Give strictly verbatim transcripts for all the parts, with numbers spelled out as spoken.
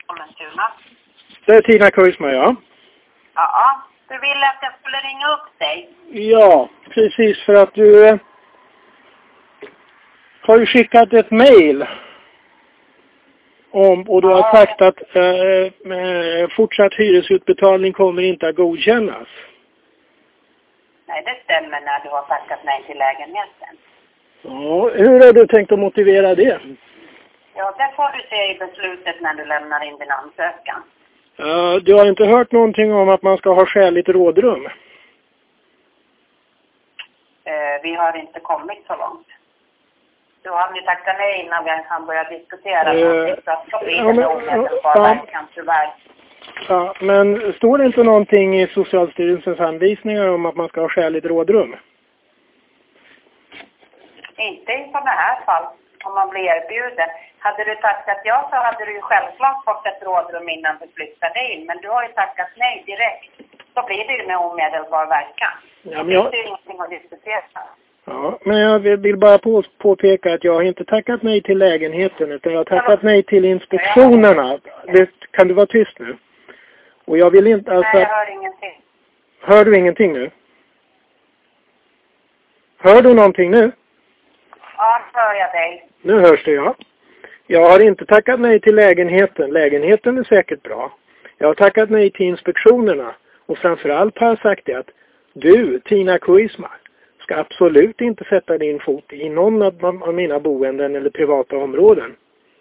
Kommuntuna. Det är Tina Kuisma, ja. Ja, du ville att jag skulle ringa upp dig. Ja, precis, för att du eh, har ju skickat ett mejl om, och du Ja. har sagt att eh, eh, fortsatt hyresutbetalning kommer inte att godkännas. Nej, det stämmer när du har tackat nej till lägenheten. Ja, hur har du tänkt att motivera det? Ja, det får du se i beslutet när du lämnar in din ansökan. Uh, du har inte hört någonting om att man ska ha skäligt rådrum? Uh, vi har inte kommit så långt. Du har ju tackat nej innan vi kan börja diskutera uh, någonting, så att så blir det nog omedelbar verkan tyvärr. Ja, men står det inte någonting i Socialstyrelsens anvisningar om att man ska ha skäligt rådrum? Inte i sådana här fall, om man blir erbjuden. Hade du tackat ja så hade du ju självklart fått ett rådrum innan du flyttade in. Men du har ju tackat nej direkt. Så blir det ju med omedelbar verkan. Ja, men jag... Det är ju ingenting att diskutera. Ja, men jag vill bara på, påpeka att jag har inte tackat nej till lägenheten, utan jag har tackat nej till inspektionerna. Det, kan du vara tyst nu? Och jag vill inte... Alltså... Nej, jag hör ingenting. Hör du ingenting nu? Hör du någonting nu? Ja, hör jag dig. Nu hörs det, ja. Jag har inte tackat nej till lägenheten. Lägenheten är säkert bra. Jag har tackat nej till inspektionerna. Och framförallt har jag sagt det att du, Tina Kuisma, ska absolut inte sätta din fot i någon av mina boenden eller privata områden.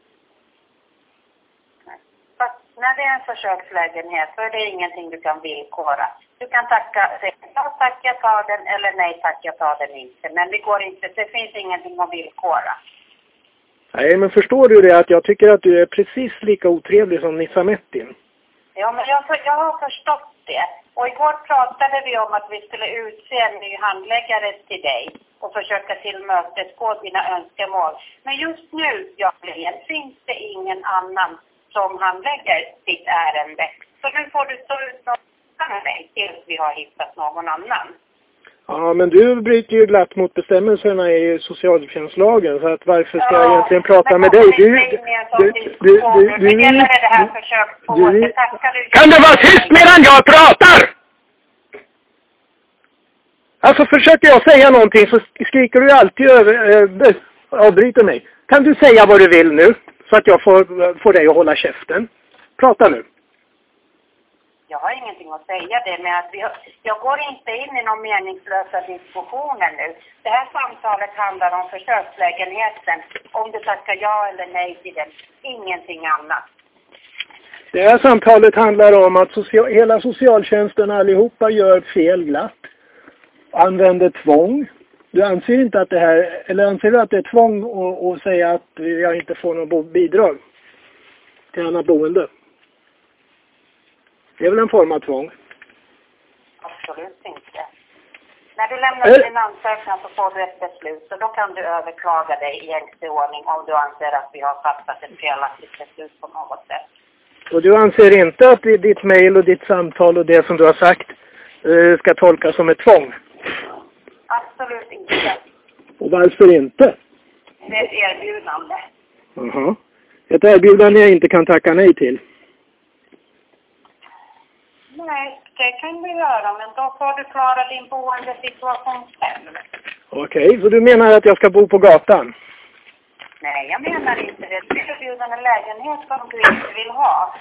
Fast när det är en försökslägenhet så är det ingenting du kan villkora. Du kan tacka, ja tack jag tar den, eller nej tack jag tar den inte. Men det går inte, det finns ingenting att villkora. Nej, men förstår du det att jag tycker att du är precis lika otrevlig som Nissa Mettin? Ja, men jag, jag har förstått det. Och igår pratade vi om att vi skulle utse en ny handläggare till dig och försöka tillmötesgå dina önskemål. Men just nu, Jacqueline, finns det ingen annan som handlägger ditt ärende. Så nu får du stå ut med dig tills vi har hittat någon annan. Ja, men du bryter ju glatt mot bestämmelserna i socialtjänstlagen, så att varför ska ja, jag egentligen prata med dig? Du, du, du, du, du, du, det gäller det här försök på du, det tackar du. Kan du vara tyst medan jag pratar? Alltså försöker jag säga någonting så skriker du alltid över, äh, avbryter mig. Kan du säga vad du vill nu, så att jag får, får dig att hålla käften? Prata nu. Jag har ingenting att säga det med att vi har, jag går inte in i någon meningslösa diskussioner nu. Det här samtalet handlar om försökslägenheten. Om du tackar ja eller nej till den. Ingenting annat. Det här samtalet handlar om att social, hela socialtjänsten allihopa gör fel glatt. Använder tvång. Du anser inte att det här, eller anser du att det är tvång att, att säga att jag inte får någon bidrag till annat boende? Det är väl en form av tvång? Absolut inte. När du lämnar äh. din ansökan så får du ett beslut. Och då kan du överklaga dig i gängse ordning om du anser att vi har fattat ett felaktigt beslut på något sätt. Och du anser inte att ditt mejl och ditt samtal och det som du har sagt eh, ska tolkas som ett tvång? Absolut inte. Och varför inte? Det är ett erbjudande. Jaha. Ett erbjudande jag inte kan tacka nej till. Nej, det kan du göra, men då får du klara din boendesituation själv. Okej, okay, så du menar att jag ska bo på gatan? Nej, jag menar inte det. Du erbjuder en lägenhet som du inte vill ha.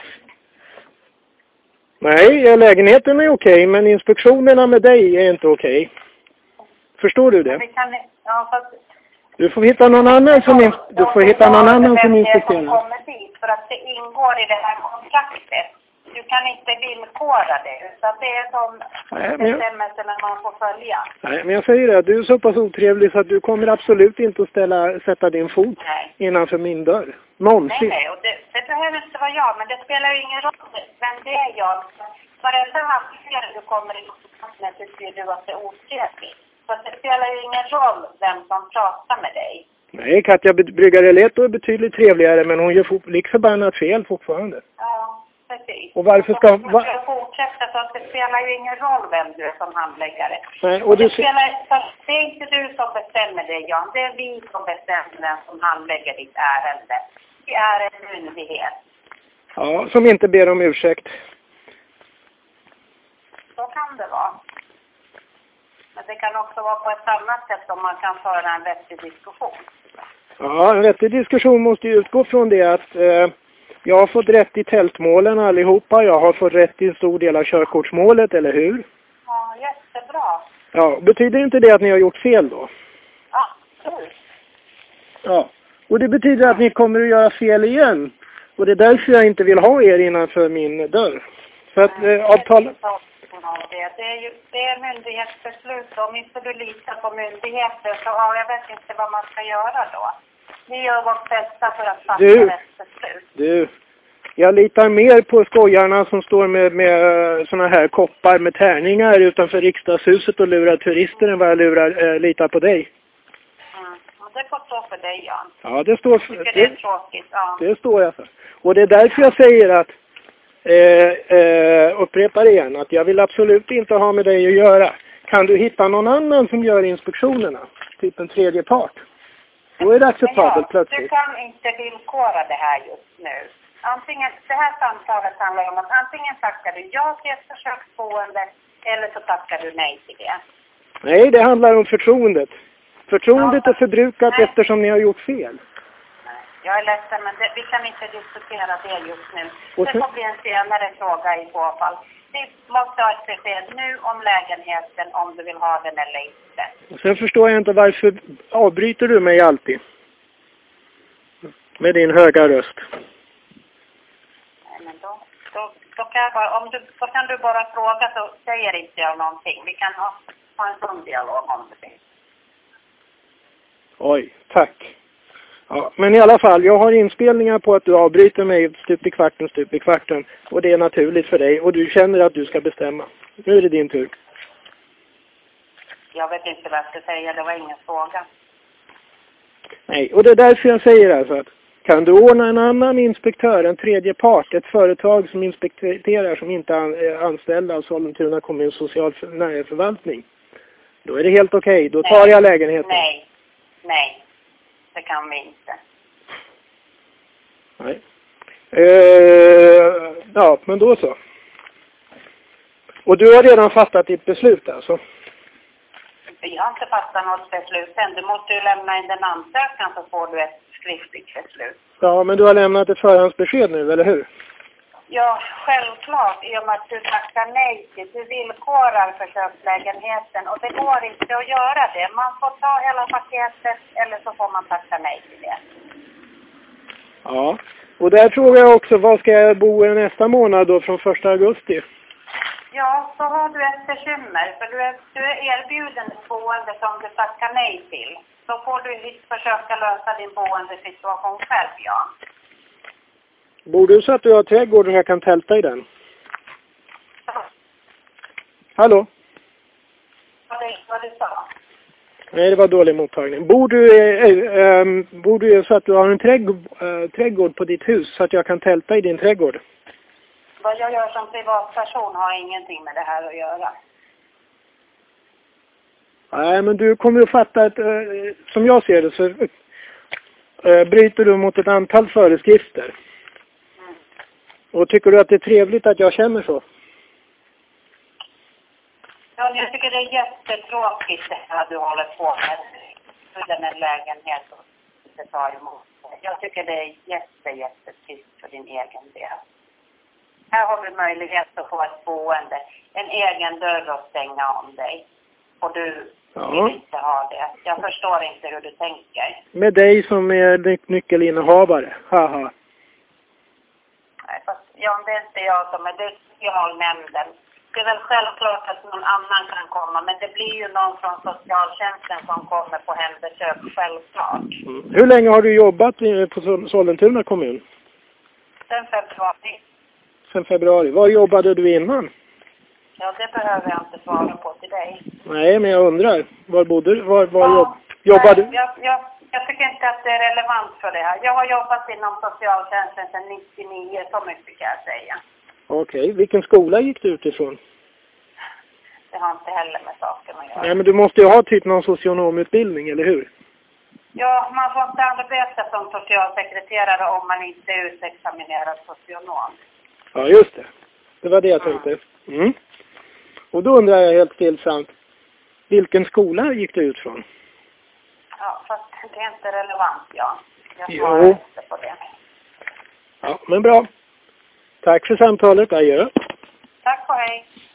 Nej, lägenheten är okej, okay, men inspektionerna med dig är inte okej. Okay. Förstår du det? Vi kan, ja, fast... Du får hitta någon annan som, in, du får hitta någon annan som inspekterar. Det kommer dit för att det ingår i det här kontraktet. Du kan inte villkora det, utan det är som bestämmelserna man får följa. Nej, men jag säger det, du är så pass otrevlig så att du kommer absolut inte att ställa, sätta din fot nej. innanför min dörr. Någonsin. Nej, nej, och det, det behöver inte vara jag, men det spelar ju ingen roll vem det är jag. Varenda handläggare du kommer i kontakt med tycker du att det är otrevligt. Så det spelar ju ingen roll vem som pratar med dig. Nej, Katja Bryggare Leto är betydligt trevligare, men hon gör lik förbannat fel fortfarande. Ja. Precis. Och varför ska... Va? Jag fortsätter så att det spelar ju ingen roll vem du är som handläggare. Nej, och det, du... spelar, det är inte du som bestämmer det, Jan. Det är vi som bestämmer den som handlägger ditt ärende. Vi är en myndighet. Ja, som inte ber om ursäkt. Så kan det vara. Men det kan också vara på ett annat sätt om man kan föra en vettig diskussion. Ja, en vettig diskussion måste ju utgå från det att eh, jag har fått rätt i tältmålen allihopa. Jag har fått rätt i en stor del av körkortsmålet, eller hur? Ja, jättebra. Ja, betyder inte det att ni har gjort fel då? Ja, absolut. Ja, och det betyder att ni kommer att göra fel igen. Och det är därför jag inte vill ha er innanför min dörr. För att eh, avtal... Det, det är ju det är myndighetsbeslut. Om inte du litar på myndigheter så ja, jag vet inte vad man ska göra då. Vi gör vårt bästa för att fatta du, rätt beslut. Du, jag litar mer på skojarna som står med, med såna här koppar med tärningar utanför riksdagshuset och lurar turister än vad jag lurar, äh, litar på dig. Mm. Det får stå för dig, Jan. Ja, det står för, det, det är tråkigt, ja. Det står jag för. Och det är därför jag säger att Eh, eh, upprepar igen att jag vill absolut inte ha med dig att göra. Kan du hitta någon annan som gör inspektionerna? Typ en tredje part. Då är det acceptabelt ja, plötsligt. Du kan inte villkora det här just nu. Antingen, det här samtalet handlar om att antingen tackar du ja till ett försöksboende eller så tackar du nej till det. Nej, det handlar om förtroendet. Förtroendet ja, är förbrukat nej. Eftersom ni har gjort fel. Jag är ledsen, men det, vi kan inte diskutera det just nu. Och det sen, får bli en senare fråga i så fall. Vi måste ha ett besked nu om lägenheten, om du vill ha den eller inte. Och sen förstår jag inte varför avbryter du mig alltid? Med din höga röst. Nej, men då, då, då, kan jag bara, om du, då kan du bara fråga så säger inte jag någonting. Vi kan ha, ha en sån dialog om det. Oj, tack. Ja, men i alla fall, jag har inspelningar på att du avbryter mig stup i kvarten, stup i kvarten. Och det är naturligt för dig. Och du känner att du ska bestämma. Nu är det din tur. Jag vet inte vad jag ska säga, det var ingen fråga. Nej, och det är därför jag säger alltså att kan du ordna en annan inspektör, en tredje part, ett företag som inspekterar som inte är anställda av Sollentuna kommuns socialförvaltning. Då är det helt okej, okay. Då tar jag lägenheten. Nej, nej. Det kan vi inte. Nej. Eh, ja, men då så. Och du har redan fattat ditt beslut alltså? Vi har inte fattat något beslut än. Du måste ju lämna in den ansökan så får du ett skriftligt beslut. Ja, men du har lämnat ett förhandsbesked nu, eller hur? Ja, självklart. I och med att du tackar nej till. Du villkorar försökslägenheten och det går inte att göra det. Man får ta hela paketet eller så får man tacka nej till det. Ja, och där frågar jag också, vad ska jag bo nästa månad då från första augusti? Ja, så har du ett bekymmer. För du är, du är erbjuden ett boende som du tackar nej till. Så får du försöka lösa din boendesituation själv, ja. Bor du så att du har trädgård och jag kan tälta i den? Ja. Hallå? Vad det, vad du sa? Nej, det var dålig mottagning. Bor du, äh, äh, bor du så att du har en trädgård, äh, trädgård på ditt hus så att jag kan tälta i din trädgård? Vad jag gör som privatperson har ingenting med det här att göra. Nej, men du kommer att fatta att, äh, som jag ser det så äh, bryter du mot ett antal föreskrifter. Mm. Och tycker du att det är trevligt att jag känner så? Ja, jag tycker det är jättetråkigt det här du håller på med. Den här lägenhet och det tar emot. Jag tycker det är jätte, jättetyst för din egen del. Här har du möjlighet att få ett boende. En egen dörr att stänga om dig. Och du ja. vill inte ha det. Jag förstår inte hur du tänker. Med dig som är ny- nyckelinnehavare. Haha. Nej, fast Jan, det är inte jag som är det socialnämnden. Det är väl självklart att någon annan kan komma. Men det blir ju någon från socialtjänsten som kommer på hembesök. Självklart. Mm. Hur länge har du jobbat på Sollentuna kommun? Sen februari. Sen februari. Var jobbade du innan? Ja, det behöver jag inte svara på till dig. Nej, men jag undrar. Var bodde du? Var, var ja, jobb, jobbade du? Jag, jag, jag tycker inte att det är relevant för det här. Jag har jobbat inom socialtjänsten sedan nittionio, så mycket kan jag säga. Okej, okay. Vilken skola gick du utifrån? Det har inte heller med saken att göra. Nej, men du måste ju ha typ någon socionomutbildning, eller hur? Ja, man får inte arbeta som socialsekreterare om man inte är utexaminerad socionom. Ja, just det. Det var det jag tänkte. Mm. Och då undrar jag helt stillsamt, vilken skola gick du ut från? Ja, fast det är inte relevant, ja. Jag Jo. svarar inte på det. Ja, men bra. Tack för samtalet. Adjö. Tack och hej.